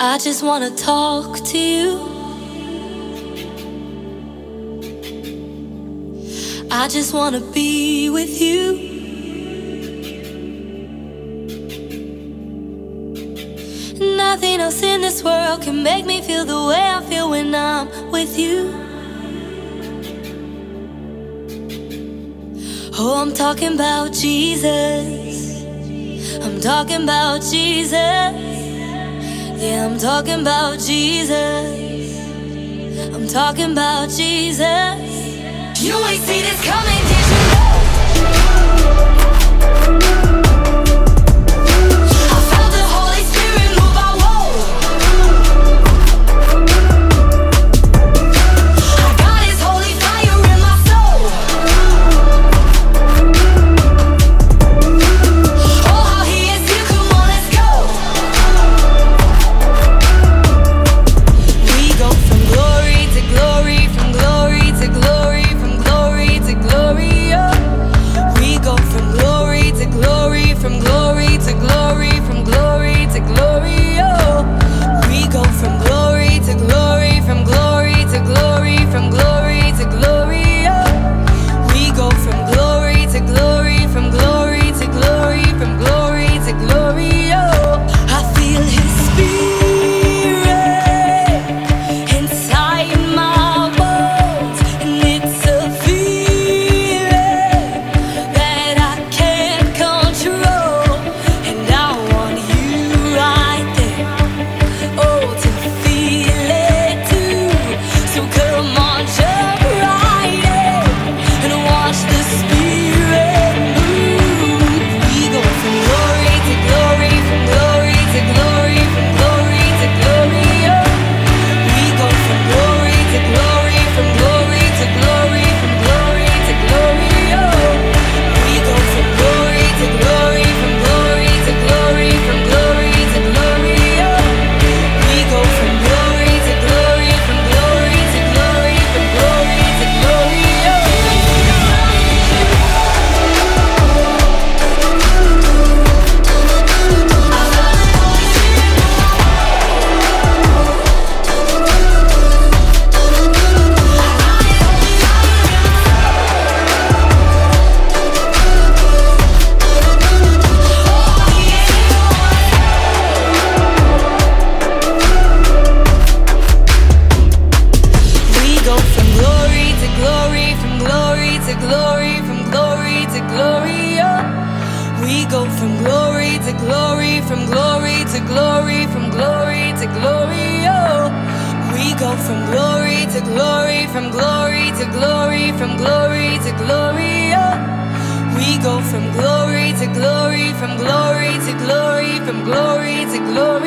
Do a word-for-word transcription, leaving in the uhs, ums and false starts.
I just wanna talk to you. I just wanna be with you. Nothing else in this world can make me feel the way I feel when I'm with you. Oh, I'm talking about Jesus. I'm talking about Jesus. Yeah, I'm talking about Jesus. I'm talking about Jesus. You ain't see this coming, did you know? I felt the Holy Spirit move our world. I got His holy fire in my soul. Oh, how He is here, come on, let's go. We go from glory to glory, from glory to glory, from glory to glory, oh. We go from glory to glory, from glory to glory, from glory to glory, oh. We go from glory to glory, from glory to glory, from glory to glory, oh. We go from glory to glory, from glory to glory, from glory to glory, oh. I feel His Spirit inside my bones, and it's a feeling that I can't control, and I want you right there, oh, to feel it too. So come on, jump right in and watch the Spirit move. We go from glory to glory, from glory to glory, from glory to glory, oh. We go from glory to glory, from glory to glory, from glory to glory, oh. We go from glory to glory, from glory to glory, from glory to glory, oh. We go from glory to glory, from glory to glory, from glory to glory, oh. We go from glory to glory, from glory to glory, from glory to glory, oh. We go from glory to glory, from glory to glory, from glory to glory, oh. We go from glory to glory, from glory to glory, from glory to glory, oh. We go from glory to glory, from glory to glory, from glory to glory.